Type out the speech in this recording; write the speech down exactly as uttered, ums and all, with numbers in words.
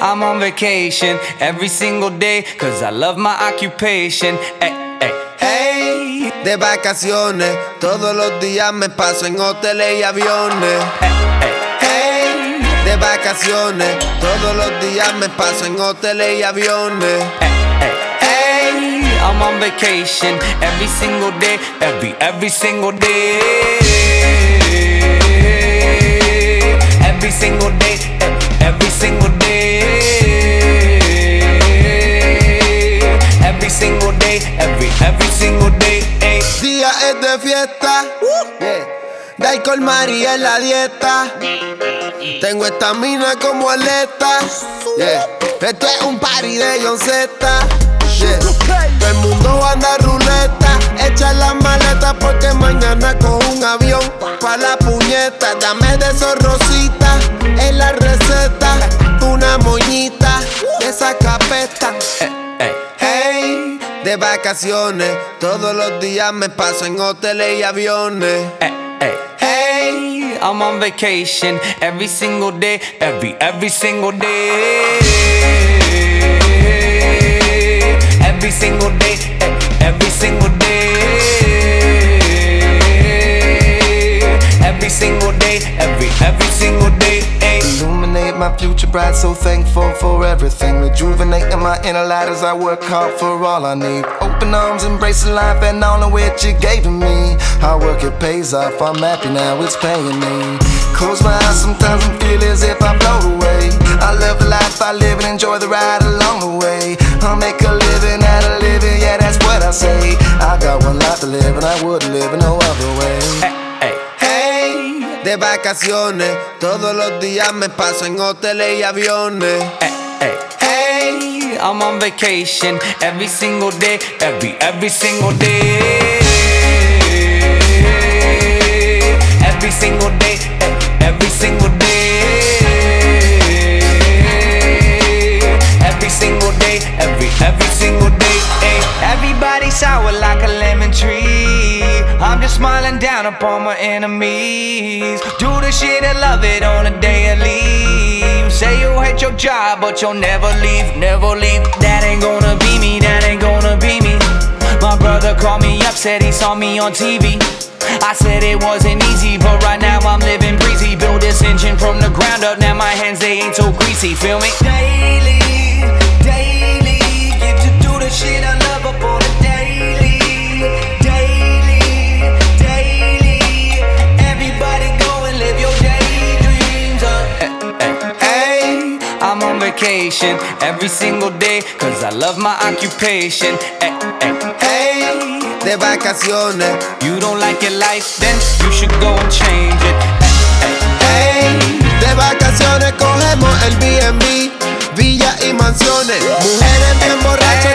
I'm on vacation every single day, cause I love my occupation. Ay, ay, Hey, de vacaciones, todos los días me paso en hoteles y aviones. ay, ay. Hey, de vacaciones, todos los días me paso en hoteles y aviones. Hey, hey, I'm on vacation every single day, every, every single day. Every single day, every single day. Every single day, every, every single day. Hey. Día es de fiesta, yeah. De alcohol María en la dieta. Tengo estamina como atleta, yeah. Esto es un party de John Z, yeah. Todo el mundo anda ruleta. Echa las maletas porque mañana cojo un avión pa' la puñeta. Dame de esos rositas en la receta. Una moñita de esa capeta. Hey, de vacaciones, todos los días me paso en hoteles y aviones. Hey, hey, hey, I'm on vacation every single day, every, every single day. Every single day, every single day. Every single day, every, every single day. Illuminate my future bright, so thankful for everything. Rejuvenating my inner light as I work hard for all I need. Open arms, embracing life and all of which you gave to me. Hard work, it pays off, I'm happy now, it's paying me. Close my eyes, sometimes I feel as if I float away. I love the life I live and enjoy the ride along the way. I'll make a living out of living, yeah, that's what I say. I got one life to live and I wouldn't live in no other way. Hey, de vacaciones, todos los días me paso en hoteles y aviones. Hey, I'm on vacation every single day, every, every single day. Every single day, every single day. Every single day, every, every single day. Everybody sour like a lemon tree. I'm just smiling down upon my enemies. Do the shit and love it on a daily. You say you hate your job, but you'll never leave, never leave. That ain't gonna be me, that ain't gonna be me. My brother called me up, said he saw me on T V. I said it wasn't easy, but right now I'm living breezy. Build this engine from the ground up, now my hands, they ain't so greasy, feel me? Daily, daily, get to do the shit I love up on a daily. Daily, daily, everybody go and live your daydreams up. Hey, I'm on vacation every single day, cause I love my occupation. Hey, de vacaciones. You don't like your life, then you should go and change it. Hey, de vacaciones cogemos el B and B, villas y mansiones. Mujeres bien borrachas